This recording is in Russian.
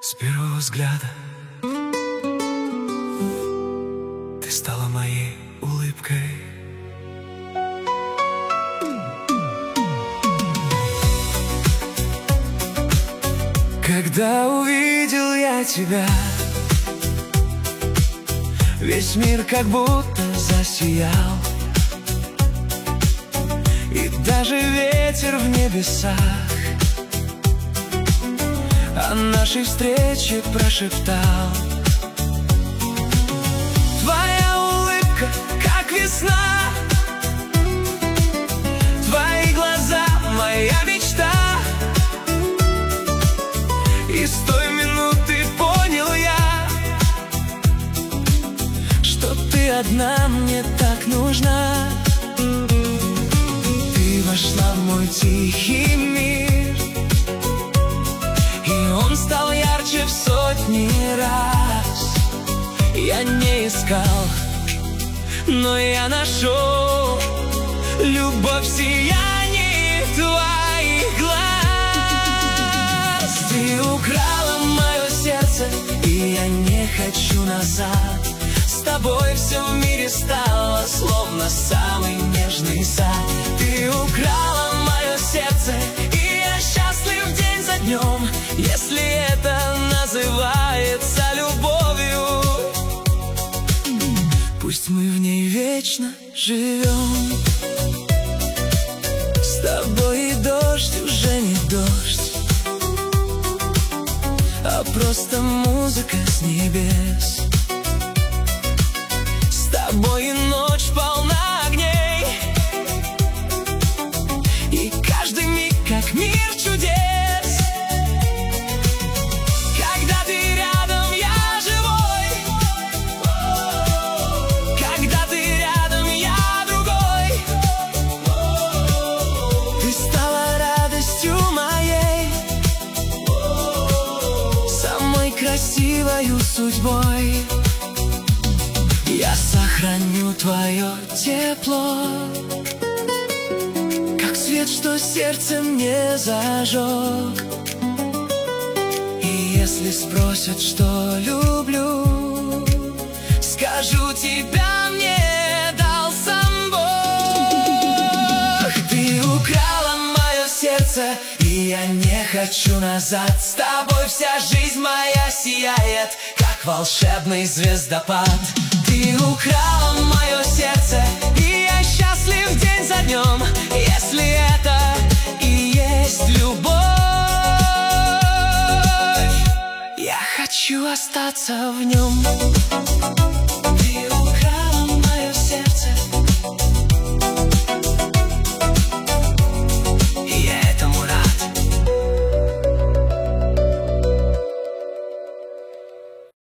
С первого взгляда ты стала моей улыбкой. Когда увидел я тебя, весь мир как будто засиял, и даже ветер в небесах о нашей встрече прошептал. Твоя улыбка, как весна, твои глаза, моя мечта. И с той минуты понял я, что ты одна мне так нужна. Ты вошла в мой тихий мир, и он стал ярче в сотни раз. Я не искал, но я нашел любовь в сиянии твоих глаз. Ты украла мое сердце, и я не хочу назад. С тобой все в мире стало словно самый нежный сад. Ты украла мое сердце, и я счастлив день за днем, если это называется любовью. Пусть мы в ней вечно живем. С тобой и дождь уже не дождь, а просто музыка с небес. С тобой и ночь полна огней, и каждый миг как мир чудес. Когда ты рядом, я живой. Когда ты рядом, я другой. Ты стала радостью моей, самой красивою судьбой. Я сохраню твое тепло, как свет, что сердце мне зажег. И если спросят, что люблю, скажу, тебя мне дал сам Бог. Ты украла мое сердце, и я не хочу назад. С тобой вся жизнь моя сияет, как волшебный звездопад. Ты украла мое сердце, и я счастлив день за днем, если это и есть любовь. Я хочу остаться в нем.